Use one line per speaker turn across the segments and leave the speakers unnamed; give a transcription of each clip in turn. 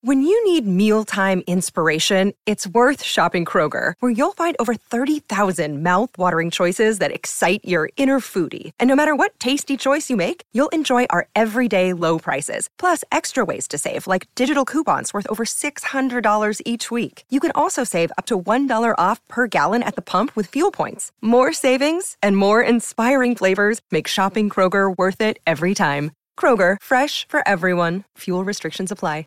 When you need mealtime inspiration, it's worth shopping Kroger, where you'll find over 30,000 mouth-watering choices that excite your inner foodie. And no matter what tasty choice you make, you'll enjoy our everyday low prices, plus extra ways to save, like digital coupons worth over $600 each week. You can also save up to $1 off per gallon at the pump with fuel points. More savings and more inspiring flavors make shopping Kroger worth it every time. Kroger, fresh for everyone. Fuel restrictions apply.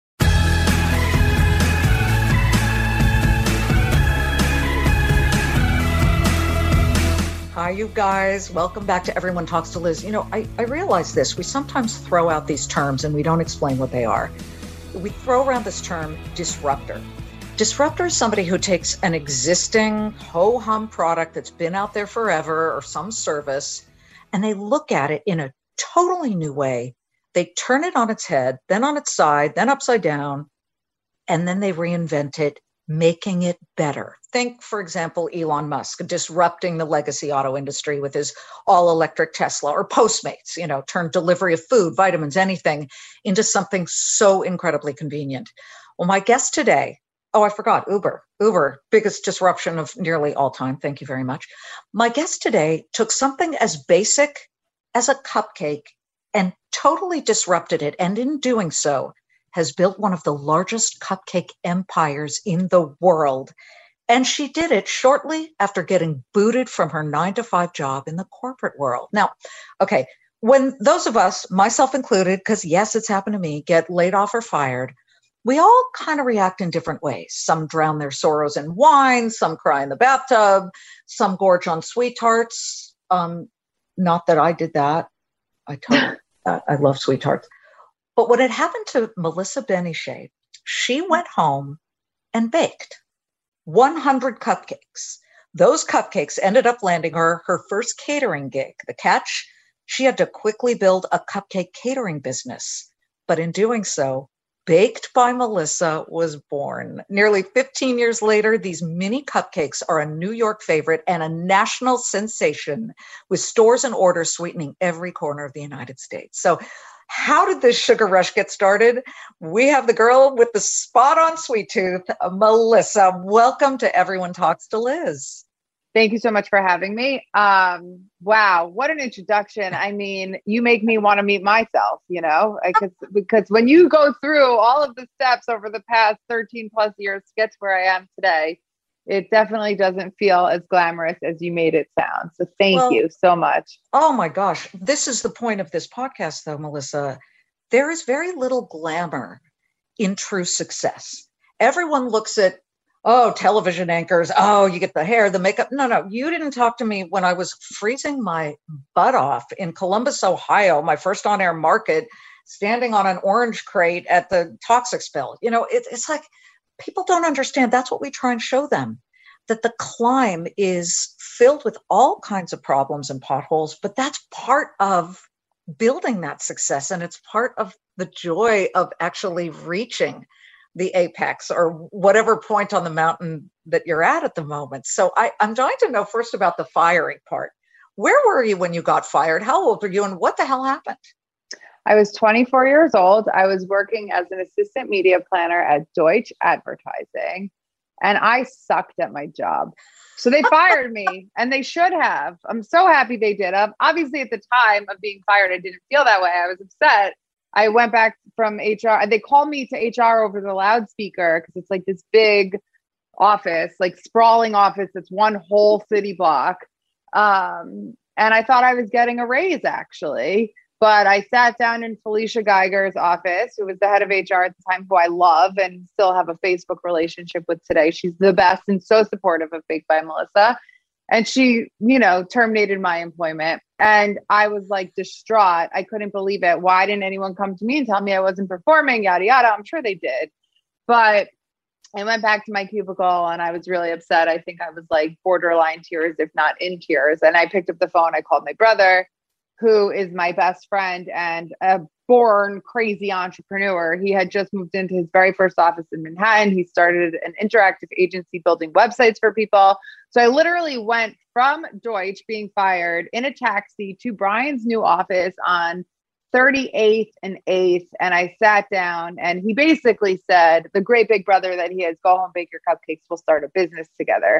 Hi, you guys. Welcome back to Everyone Talks to Liz. You know, I realize this. We sometimes throw out these terms and we don't explain what they are. We throw around this term disruptor. Disruptor is somebody who takes an existing ho-hum product that's been out there forever or some service, and they look at it in a totally new way. They turn it on its head, then on its side, then upside down, and then they reinvent it, making it better. Think, for example, Elon Musk disrupting the legacy auto industry with his all-electric Tesla, or Postmates, you know, turned delivery of food, vitamins, anything into something so incredibly convenient. Well, my guest today, I forgot, Uber, biggest disruption of nearly all time. Thank you very much. My guest today took something as basic as a cupcake and totally disrupted it. And in doing so, has built one of the largest cupcake empires in the world. And she did it shortly after getting booted from her 9-to-5 job in the corporate world. Now, okay, when those of us, myself included, because yes, it's happened to me, get laid off or fired, we all kind of react in different ways. Some drown their sorrows in wine, some cry in the bathtub, some gorge on sweet tarts. Not that I did that. I love sweet tarts. But when it happened to Melissa Benishay, she went home and baked 100 cupcakes. Those cupcakes ended up landing her first catering gig. The catch, she had to quickly build a cupcake catering business. But in doing so, Baked by Melissa was born. Nearly 15 years later, these mini cupcakes are a New York favorite and a national sensation, with stores and orders sweetening every corner of the United States. So how did this sugar rush get started? We have the girl with the spot on sweet tooth, Melissa. Welcome to Everyone Talks to Liz.
Thank you so much for having me. Wow, what an introduction. I mean, you make me want to meet myself, you know, because when you go through all of the steps over the past 13 plus years to get to where I am today, it definitely doesn't feel as glamorous as you made it sound. So thank you so much.
Oh my gosh. This is the point of this podcast though, Melissa. There is very little glamour in true success. Everyone looks at, television anchors. You get the hair, the makeup. No, you didn't talk to me when I was freezing my butt off in Columbus, Ohio, my first on-air market, standing on an orange crate at the toxic spill. You know, it's like people don't understand. That's what we try and show them, that the climb is filled with all kinds of problems and potholes, but that's part of building that success. And it's part of the joy of actually reaching the apex or whatever point on the mountain that you're at the moment. So I'm dying to know first about the firing part. Where were you when you got fired? How old were you and what the hell happened?
I was 24 years old. I was working as an assistant media planner at Deutsch Advertising, and I sucked at my job. So they fired me, and they should have. I'm so happy they did. Obviously, at the time of being fired, I didn't feel that way. I was upset. I went back from HR. They called me to HR over the loudspeaker because it's like this big office, like sprawling office. That's one whole city block. And I thought I was getting a raise, actually. But I sat down in Felicia Geiger's office, who was the head of HR at the time, who I love and still have a Facebook relationship with today. She's the best and so supportive of Baked by Melissa. And she, terminated my employment. And I was like distraught. I couldn't believe it. Why didn't anyone come to me and tell me I wasn't performing, yada, yada. I'm sure they did. But I went back to my cubicle and I was really upset. I think I was like borderline tears, if not in tears. And I picked up the phone. I called my brother, who is my best friend and a born crazy entrepreneur. He had just moved into his very first office in Manhattan. He started an interactive agency building websites for people. So I literally went from Deutsch being fired in a taxi to Brian's new office on 38th and 8th. And I sat down and he basically said, the great big brother that he is, go home, bake your cupcakes. We'll start a business together,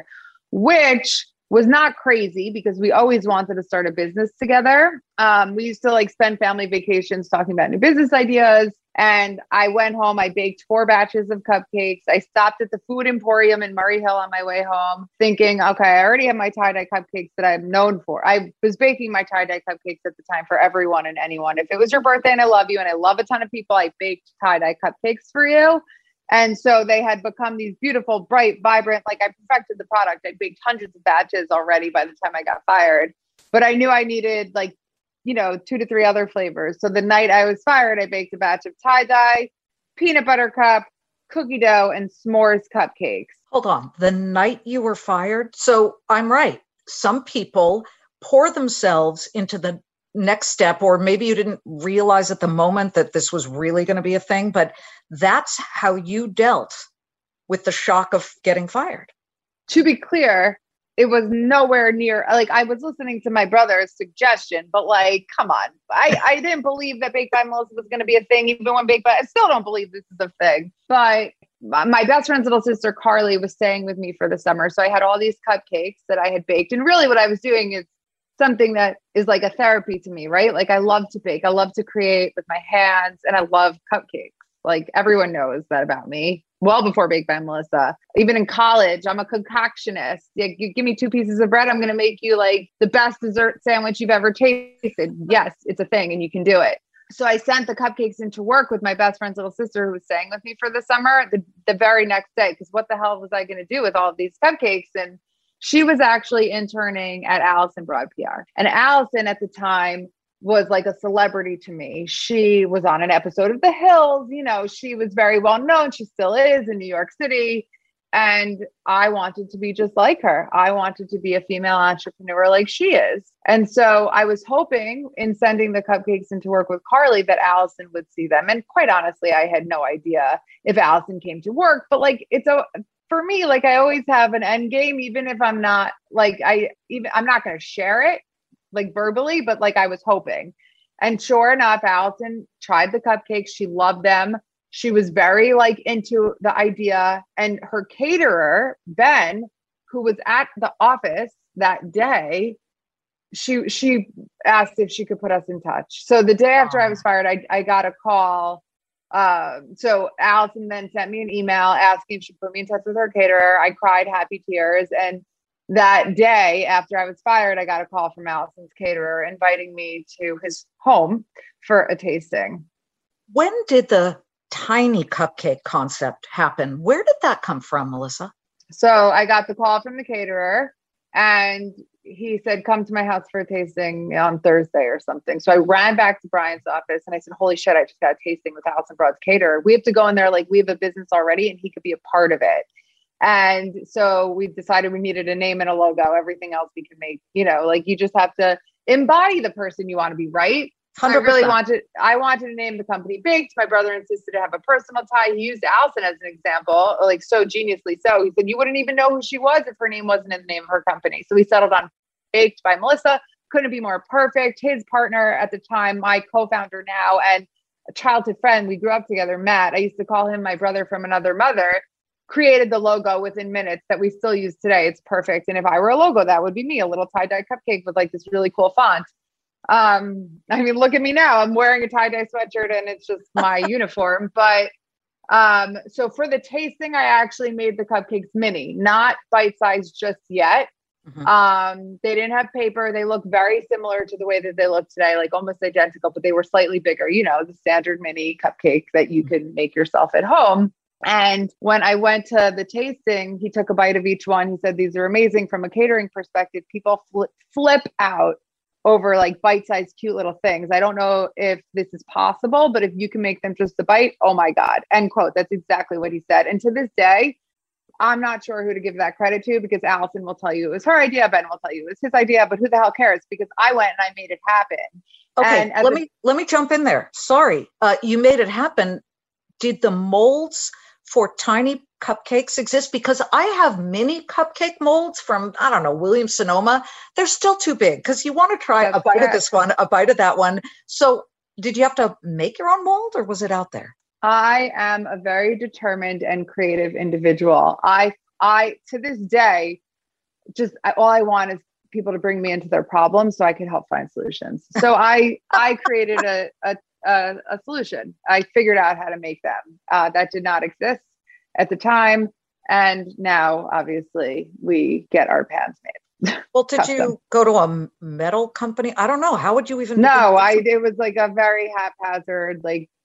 which was not crazy because we always wanted to start a business together. We used to like spend family vacations talking about new business ideas. And I went home, I baked 4 batches of cupcakes. I stopped at the Food Emporium in Murray Hill on my way home thinking, okay, I already have my tie-dye cupcakes that I'm known for. I was baking my tie-dye cupcakes at the time for everyone and anyone. If it was your birthday and I love you and I love a ton of people, I baked tie-dye cupcakes for you. And so they had become these beautiful, bright, vibrant, like I perfected the product. I baked hundreds of batches already by the time I got fired. But I knew I needed like, 2 to 3 other flavors. So the night I was fired, I baked a batch of tie-dye, peanut butter cup, cookie dough, and s'mores cupcakes.
Hold on. The night you were fired? So I'm right. Some people pour themselves into the next step, or maybe you didn't realize at the moment that this was really going to be a thing, but that's how you dealt with the shock of getting fired.
To be clear, it was nowhere near, like I was listening to my brother's suggestion, but like, come on. I didn't believe that Baked by Melissa was going to be a thing, even when I still don't believe this is a thing. But my best friend's little sister, Carly, was staying with me for the summer. So I had all these cupcakes that I had baked. And really what I was doing is something that is like a therapy to me, right? Like I love to bake. I love to create with my hands and I love cupcakes. Like everyone knows that about me. Well before Baked by Melissa. Even in college, I'm a concoctionist. You give me 2 pieces of bread, I'm going to make you like the best dessert sandwich you've ever tasted. Yes, it's a thing and you can do it. So I sent the cupcakes into work with my best friend's little sister who was staying with me for the summer the very next day. Because what the hell was I going to do with all of these cupcakes? And she was actually interning at Allison Broad PR. And Allison at the time was like a celebrity to me. She was on an episode of The Hills. She was very well known. She still is in New York City. And I wanted to be just like her. I wanted to be a female entrepreneur like she is. And so I was hoping in sending the cupcakes into work with Carly that Allison would see them. And quite honestly, I had no idea if Allison came to work, but like, for me, like I always have an end game, even if I'm not like, I'm not going to share it like verbally, but like I was hoping. And sure enough, Allison tried the cupcakes. She loved them. She was very like into the idea. And her caterer, Ben, who was at the office that day, she asked if she could put us in touch. So the day after I was fired, I got a call. So Allison then sent me an email asking if she put me in touch with her caterer. I cried happy tears. And that day after I was fired, I got a call from Allison's caterer inviting me to his home for a tasting.
When did the tiny cupcake concept happen? Where did that come from, Melissa?
So I got the call from the caterer and he said, come to my house for a tasting on Thursday or something. So I ran back to Brian's office and I said, holy shit, I just got a tasting with Allison Broad's caterer. We have to go in there like we have a business already and he could be a part of it. And so we decided we needed a name and a logo. Everything else we can make, like you just have to embody the person you want to be, right? 100%. I wanted to name the company Baked. My brother insisted to have a personal tie. He used Allison as an example, like so geniusly so. He said, you wouldn't even know who she was if her name wasn't in the name of her company. So we settled on Baked by Melissa. Couldn't be more perfect. His partner at the time, my co-founder now, and a childhood friend, we grew up together, Matt. I used to call him my brother from another mother. Created the logo within minutes that we still use today. It's perfect. And if I were a logo, that would be me, a little tie-dye cupcake with like this really cool font. I mean, look at me now. I'm wearing a tie-dye sweatshirt and it's just my uniform. But so for the tasting, I actually made the cupcakes mini, not bite-sized just yet. Mm-hmm. They didn't have paper. They look very similar to the way that they look today, like almost identical, but they were slightly bigger, the standard mini cupcake that you can make yourself at home. And when I went to the tasting, he took a bite of each one. He said, these are amazing from a catering perspective. People flip out over like bite-sized, cute little things. I don't know if this is possible, but if you can make them just a bite, oh my God, end quote. That's exactly what he said. And to this day, I'm not sure who to give that credit to because Allison will tell you it was her idea. Ben will tell you it was his idea, but who the hell cares? Because I went and I made it happen.
Okay, let me jump in there. Sorry, you made it happen. Did the molds for tiny cupcakes exist? Because I have mini cupcake molds from, I don't know, Williams Sonoma. They're still too big because you want to try a bite of this one, a bite of that one. So Did you have to make your own mold or was it out there?
I am a very determined and creative individual. I to this day, all I want is people to bring me into their problems so I can help find solutions. So I created a solution. I figured out how to make them. That did not exist at the time. And now obviously we get our pans made.
Well, did you go to a metal company? I don't know. How would you even?
No, it was like a very haphazard,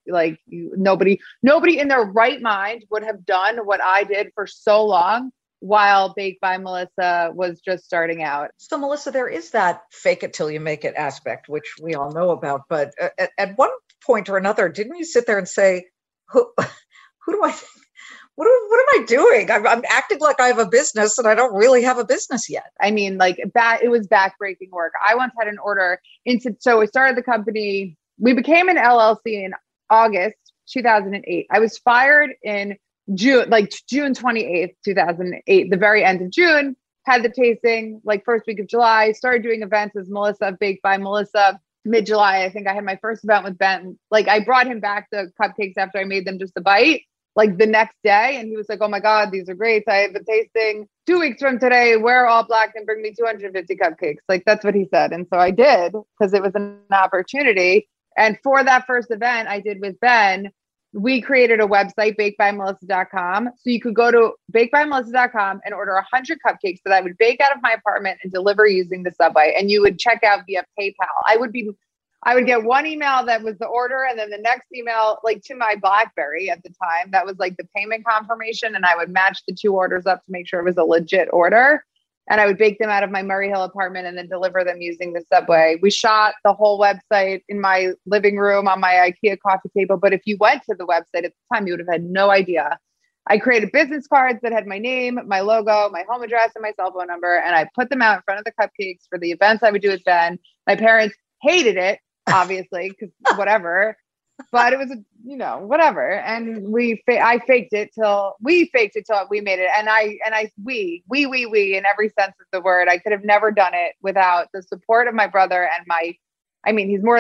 nobody in their right mind would have done what I did for so long while Baked by Melissa was just starting out.
So Melissa, there is that fake it till you make it aspect, which we all know about. But at one point or another, didn't you sit there and say, who do I think? What am I doing? I'm acting like I have a business and I don't really have a business yet.
I mean, it was backbreaking work. I once had an order so we started the company. We became an LLC in August 2008. I was fired in June 28th, 2008, the very end of June, had the tasting, first week of July, started doing events as Melissa, Baked by Melissa. Mid-July, I think I had my first event with Ben. I brought him back the cupcakes after I made them just a bite. The next day, and he was like, oh my God, these are great. I have a tasting 2 weeks from today. Wear all black and bring me 250 cupcakes. That's what he said. And so I did, because it was an opportunity. And for that first event I did with Ben, we created a website, bakedbymelissa.com. So you could go to bakedbymelissa.com and order 100 cupcakes that I would bake out of my apartment and deliver using the subway. And you would check out via PayPal. I would get one email that was the order, and then the next email, to my BlackBerry at the time, that was the payment confirmation. And I would match the two orders up to make sure it was a legit order. And I would bake them out of my Murray Hill apartment and then deliver them using the subway. We shot the whole website in my living room on my IKEA coffee table. But if you went to the website at the time, you would have had no idea. I created business cards that had my name, my logo, my home address, and my cell phone number. And I put them out in front of the cupcakes for the events I would do with Ben. My parents hated it, obviously, because whatever. But it was, whatever. And we faked it till we made it. And we in every sense of the word. I could have never done it without the support of my brother and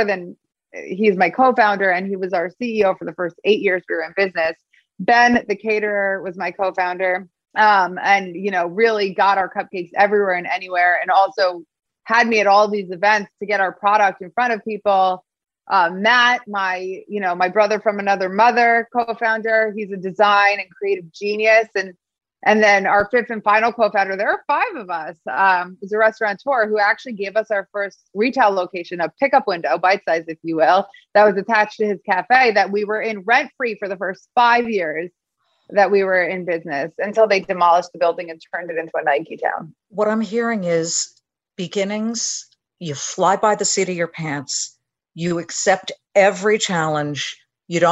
he's my co-founder, and he was our CEO for the first 8 years we were in business. Ben, the caterer, was my co-founder, and, really got our cupcakes everywhere and anywhere. And also had me at all these events to get our product in front of people. Matt, my brother from another mother, co-founder, he's a design and creative genius. And then our fifth and final co-founder, there are 5 of us, is a restaurateur who actually gave us our first retail location, a pickup window, bite size, if you will, that was attached to his cafe that we were in rent-free for the first 5 years that we were in business, until they demolished the building and turned it into a Nike town.
What I'm hearing is beginnings, you fly by the seat of your pants. You accept every challenge. You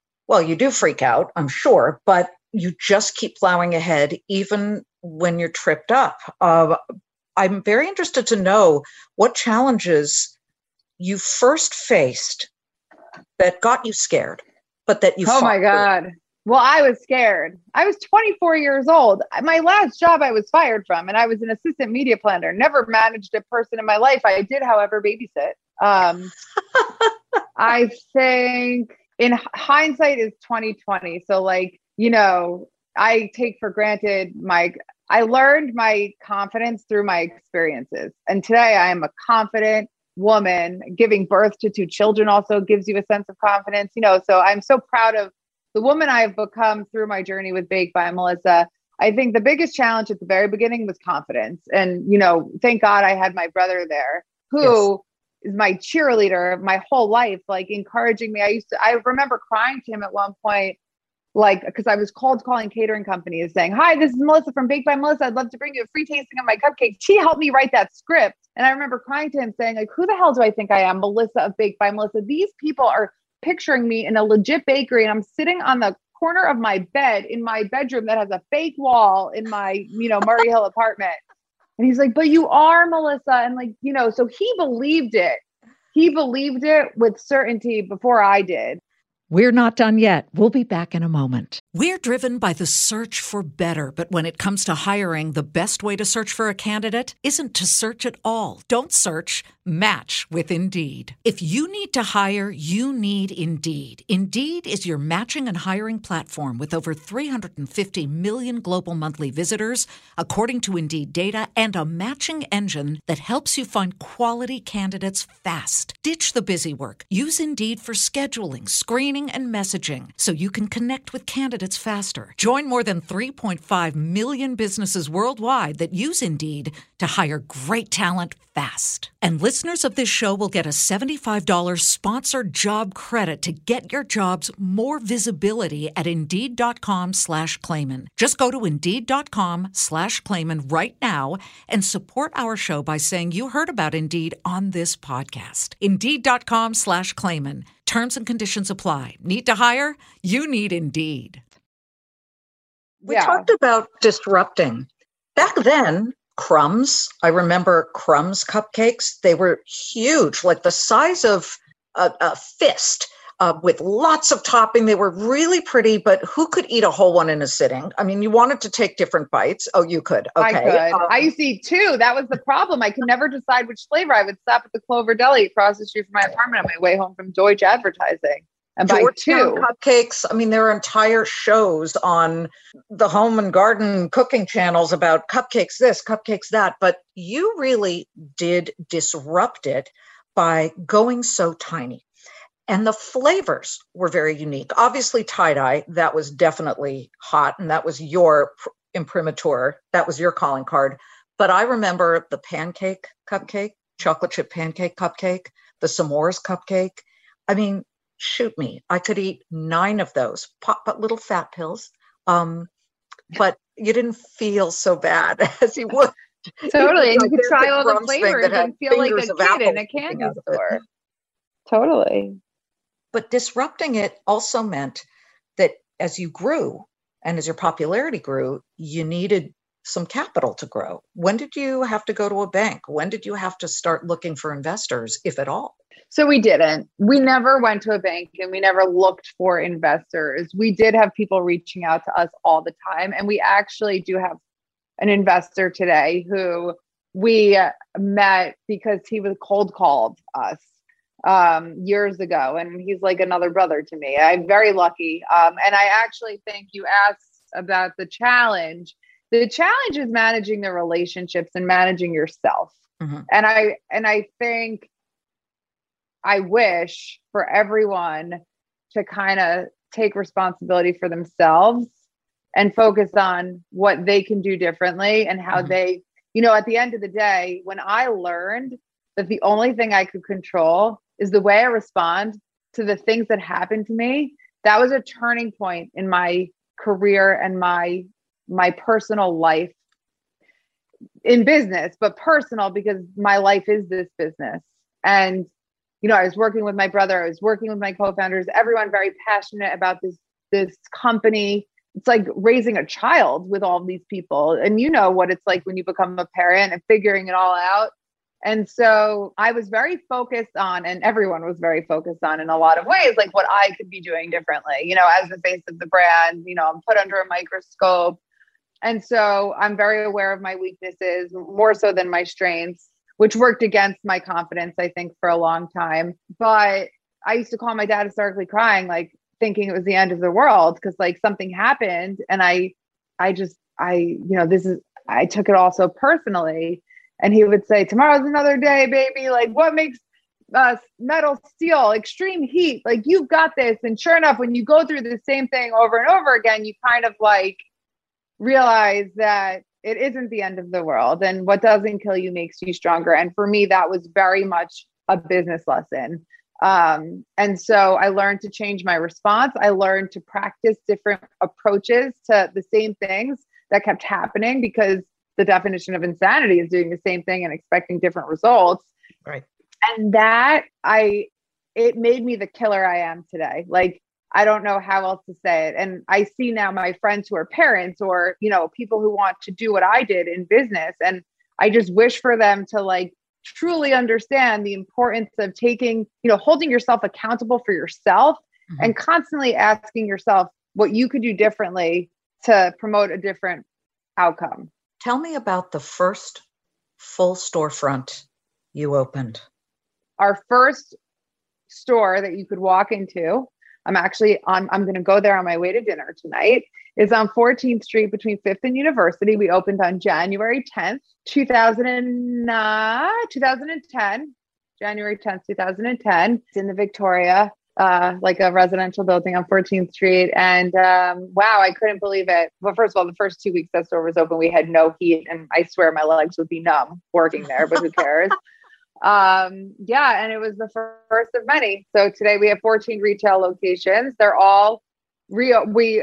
do freak out, I'm sure, but you just keep plowing ahead, even when you're tripped up. I'm very interested to know what challenges you first faced that got you scared, but that you fought.
Oh my God. Well, I was scared. I was 24 years old. My last job I was fired from, and I was an assistant media planner. Never managed a person in my life. I did, however, babysit. I think in hindsight is 2020. So I take for granted I learned my confidence through my experiences. And today I am a confident woman. Giving birth to 2 children also gives you a sense of confidence, so I'm so proud of the woman I've become through my journey with Baked by Melissa. I think the biggest challenge at the very beginning was confidence. And, thank God I had my brother there who is my cheerleader my whole life, encouraging me. I remember crying to him at one point, because I was calling catering companies saying, hi, this is Melissa from Baked by Melissa. I'd love to bring you a free tasting of my cupcakes. She helped me write that script. And I remember crying to him saying, who the hell do I think I am? Melissa of Baked by Melissa. These people are picturing me in a legit bakery, and I'm sitting on the corner of my bed in my bedroom that has a fake wall in my, Murray Hill apartment. And he's like, but you are Melissa. And so he believed it. He believed it with certainty before I did.
We're not done yet. We'll be back in a moment. We're driven by the search for better, but when it comes to hiring, the best way to search for a candidate isn't to search at all. Don't search, match with Indeed. If you need to hire, you need Indeed. Indeed is your matching and hiring platform with over 350 million global monthly visitors, according to Indeed data, and a matching engine that helps you find quality candidates fast. Ditch the busy work. Use Indeed for scheduling, screening, and messaging so you can connect with candidates faster. Join more than 3.5 million businesses worldwide that use Indeed to hire great talent fast. And listeners of this show will get a $75 sponsored job credit to get your jobs more visibility at Indeed.com/Clayman. Just go to Indeed.com/Clayman right now and support our show by saying you heard about Indeed on this podcast. Indeed.com/Clayman. Terms and conditions apply. Need to hire? You need Indeed.
We talked about disrupting. Back then, Crumbs, I remember Crumbs cupcakes. They were huge, like the size of a fist, with lots of topping. They were really pretty, but who could eat a whole one in a sitting? I mean, you wanted to take different bites. Oh, you could. Okay.
I could. I used to eat two. That was the problem. I could never decide which flavor. I would stop at the Clover Deli across the street from my apartment on my way home from Deutsche Advertising. And buy two
cupcakes. I mean, there are entire shows on the home and garden cooking channels about cupcakes this, cupcakes that. But you really did disrupt it by going so tiny. And the flavors were very unique. Obviously, tie-dye, that was definitely hot. And that was your imprimatur. That was your calling card. But I remember the pancake cupcake, chocolate chip pancake cupcake, the s'mores cupcake. I mean, shoot me. I could eat 9 of those, but little fat pills. But you didn't feel so bad as you would.
Totally. And you could try all the flavors and feel like a kid in a candy store. Totally.
But disrupting it also meant that as you grew and as your popularity grew, you needed some capital to grow. When did you have to go to a bank? When did you have to start looking for investors, if at all?
So we didn't. We never went to a bank and we never looked for investors. We did have people reaching out to us all the time. And we actually do have an investor today who we met because he was cold called us years ago. And he's like another brother to me. I'm very lucky. And I actually think you asked about the challenge. The challenge is managing the relationships and managing yourself. Mm-hmm. And I think I wish for everyone to kind of take responsibility for themselves and focus on what they can do differently and how they, at the end of the day, when I learned that the only thing I could control is the way I respond to the things that happen to me, that was a turning point in my career and my personal life in business, but personal because my life is this business. And I was working with my brother, I was working with my co-founders, everyone very passionate about this company. It's like raising a child with all these people. And you know what it's like when you become a parent and figuring it all out. And so I was very focused on, and everyone was very focused on in a lot of ways, like what I could be doing differently, as the face of the brand, I'm put under a microscope. And so I'm very aware of my weaknesses, more so than my strengths, which worked against my confidence, I think, for a long time. But I used to call my dad hysterically crying, like thinking it was the end of the world because like something happened. And I took it all so personally. And he would say, tomorrow's another day, baby. Like what makes metal steel, extreme heat, like you've got this. And sure enough, when you go through the same thing over and over again, you kind of like realize that it isn't the end of the world. And what doesn't kill you makes you stronger. And for me, that was very much a business lesson. And so I learned to change my response. I learned to practice different approaches to the same things that kept happening, because the definition of insanity is doing the same thing and expecting different results.
Right.
And it made me the killer I am today. Like, I don't know how else to say it. And I see now my friends who are parents or, people who want to do what I did in business. And I just wish for them to like truly understand the importance of taking, holding yourself accountable for yourself and constantly asking yourself, what you could do differently to promote a different outcome.
Tell me about the first full storefront you opened.
Our first store that you could walk into, I'm going to go there on my way to dinner tonight, is on 14th Street between 5th and University. We opened on January 10th, 2010, January 10th, 2010. It's in the Victoria, like a residential building on 14th Street. And wow, I couldn't believe it. Well, first of all, the first 2 weeks that store was open, we had no heat, and I swear my legs would be numb working there, but who cares? Yeah, and it was the first of many. So today we have 14 retail locations. They're all we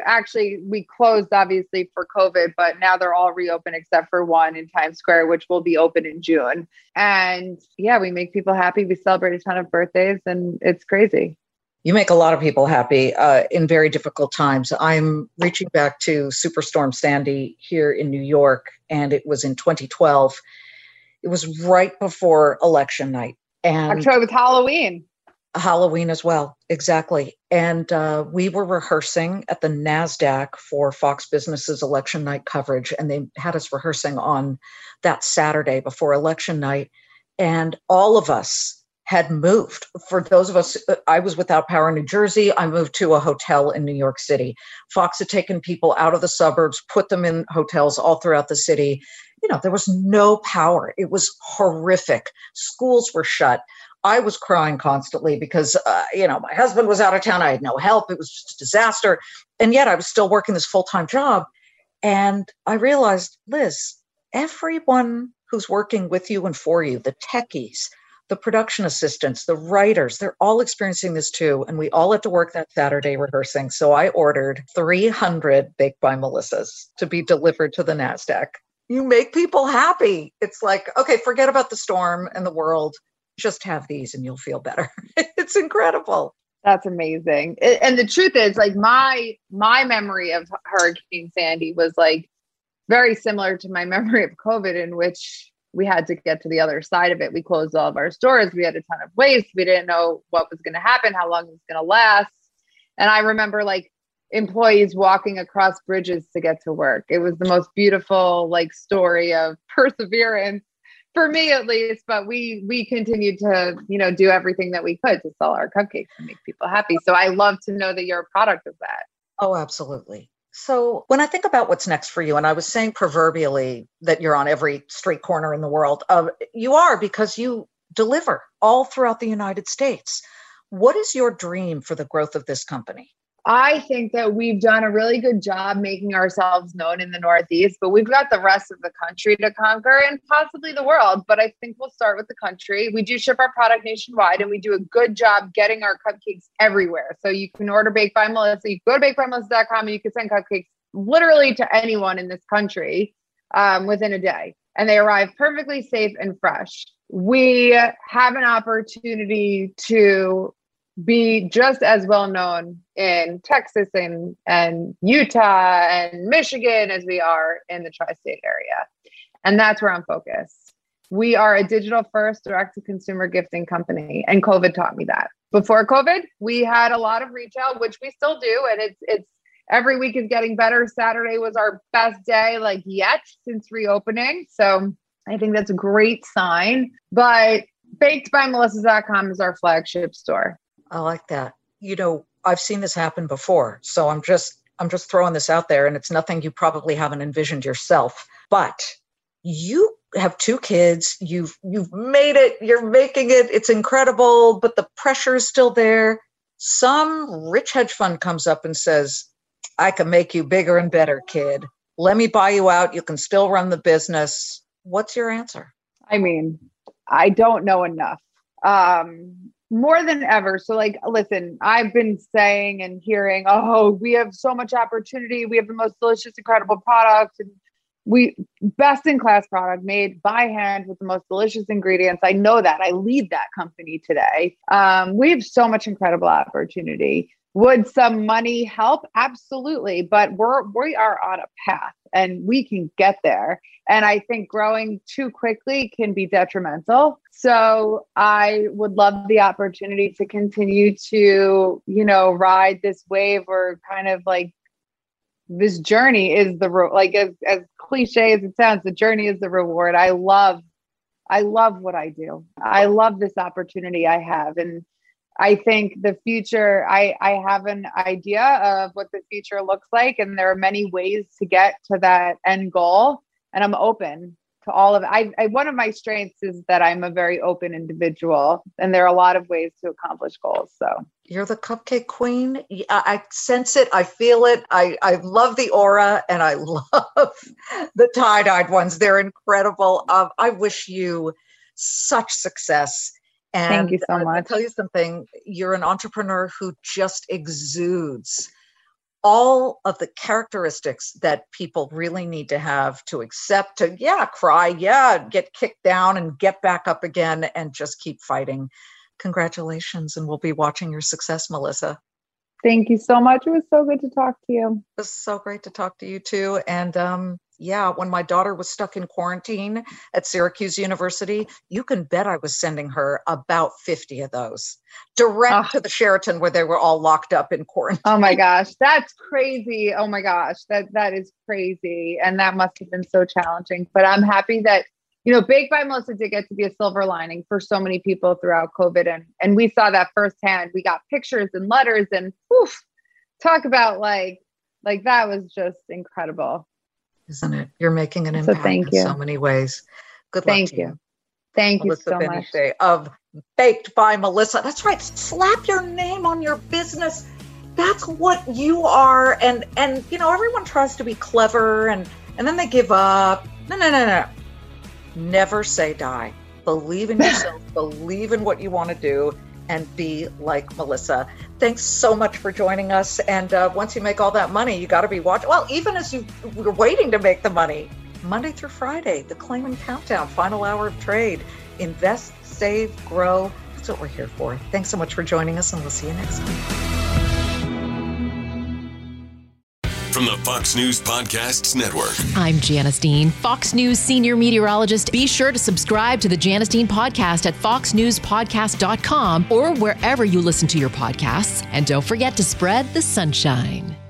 closed obviously for COVID, but now they're all reopened except for one in Times Square, which will be open in June. And yeah, we make people happy. We celebrate a ton of birthdays, and it's crazy.
You make a lot of people happy in very difficult times. I'm reaching back to Superstorm Sandy here in New York, and it was in 2012. It was right before election night. And
October with Halloween.
Halloween as well. Exactly. And we were rehearsing at the NASDAQ for Fox Business's election night coverage. And they had us rehearsing on that Saturday before election night. And all of us had moved. For those of us, I was without power in New Jersey. I moved to a hotel in New York City. Fox had taken people out of the suburbs, put them in hotels all throughout the city. You know, there was no power. It was horrific. Schools were shut. I was crying constantly because, my husband was out of town. I had no help. It was just a disaster. And yet I was still working this full-time job. And I realized, Liz, everyone who's working with you and for you, the techies, the production assistants, the writers, they're all experiencing this too. And we all had to work that Saturday rehearsing. So I ordered 300 Baked by Melissas to be delivered to the NASDAQ. You make people happy. It's like, okay, forget about the storm and the world. Just have these and you'll feel better. It's incredible.
That's amazing. And the truth is, like, my memory of Hurricane Sandy was like very similar to my memory of COVID, in which we had to get to the other side of it. We closed all of our stores. We had a ton of waste. We didn't know what was going to happen, how long it was going to last. And I remember like employees walking across bridges to get to work. It was the most beautiful like story of perseverance for me, at least. But we continued to, do everything that we could to sell our cupcakes and make people happy. So I love to know that you're a product of that.
Oh, absolutely. So when I think about what's next for you, and I was saying proverbially that you're on every street corner in the world, you are, because you deliver all throughout the United States. What is your dream for the growth of this company?
I think that we've done a really good job making ourselves known in the Northeast, but we've got the rest of the country to conquer and possibly the world. But I think we'll start with the country. We do ship our product nationwide, and we do a good job getting our cupcakes everywhere. So you can order Baked by Melissa. You can go to bakedbymelissa.com and you can send cupcakes literally to anyone in this country within a day. And they arrive perfectly safe and fresh. We have an opportunity to be just as well known in Texas and Utah and Michigan as we are in the tri-state area. And that's where I'm focused. We are a digital first direct to consumer gifting company. And COVID taught me that. Before COVID, we had a lot of retail, which we still do. And it's every week is getting better. Saturday was our best day yet since reopening. So I think that's a great sign. But bakedbymelissa.com is our flagship store.
I like that. I've seen this happen before. So I'm just throwing this out there, and it's nothing you probably haven't envisioned yourself. But you have 2 kids. You've made it. You're making it. It's incredible, but the pressure is still there. Some rich hedge fund comes up and says, I can make you bigger and better, kid. Let me buy you out. You can still run the business. What's your answer?
I mean, I don't know enough. More than ever. So listen, I've been saying and hearing, we have so much opportunity. We have the most delicious, incredible product. And we best in class product made by hand with the most delicious ingredients. I know that. I lead that company today. We have so much incredible opportunity. Would some money help? Absolutely. But we are on a path and we can get there. And I think growing too quickly can be detrimental. So I would love the opportunity to continue to, ride this wave or kind of this journey is like as cliche as it sounds, the journey is the reward. I love what I do. I love this opportunity I have. And I think the future, I have an idea of what the future looks like. And there are many ways to get to that end goal. And I'm open to all of it. One of my strengths is that I'm a very open individual, and there are a lot of ways to accomplish goals. So
you're the cupcake queen. I sense it. I feel it. I love the aura, and I love the tie-dyed ones. They're incredible. I wish you such success. And
thank you so much.
I'll tell you something. You're an entrepreneur who just exudes all of the characteristics that people really need to have to accept, to, cry, get kicked down and get back up again and just keep fighting. Congratulations. And we'll be watching your success, Melissa.
Thank you so much. It was so good to talk to you.
It was so great to talk to you too. And when my daughter was stuck in quarantine at Syracuse University, you can bet I was sending her about 50 of those direct to the Sheraton where they were all locked up in quarantine.
Oh my gosh, that's crazy. Oh my gosh, that is crazy. And that must have been so challenging. But I'm happy that, Baked by Melissa did get to be a silver lining for so many people throughout COVID. And we saw that firsthand. We got pictures and letters and talk about like that was just incredible.
Isn't it? You're making an impact in so many ways. Good luck to you.
Thank you
so
much.
Of Baked by Melissa. That's right. Slap your name on your business. That's what you are. And everyone tries to be clever and then they give up. No. Never say die. Believe in yourself. Believe in what you want to do. And be like Melissa. Thanks so much for joining us. And once you make all that money, you got to be watching. Well, even as you were waiting to make the money, Monday through Friday, the Claman Countdown, final hour of trade. Invest, save, grow. That's what we're here for. Thanks so much for joining us, and we'll see you next time.
From the Fox News Podcasts Network.
I'm Janice Dean, Fox News senior meteorologist. Be sure to subscribe to the Janice Dean podcast at foxnewspodcast.com or wherever you listen to your podcasts. And don't forget to spread the sunshine.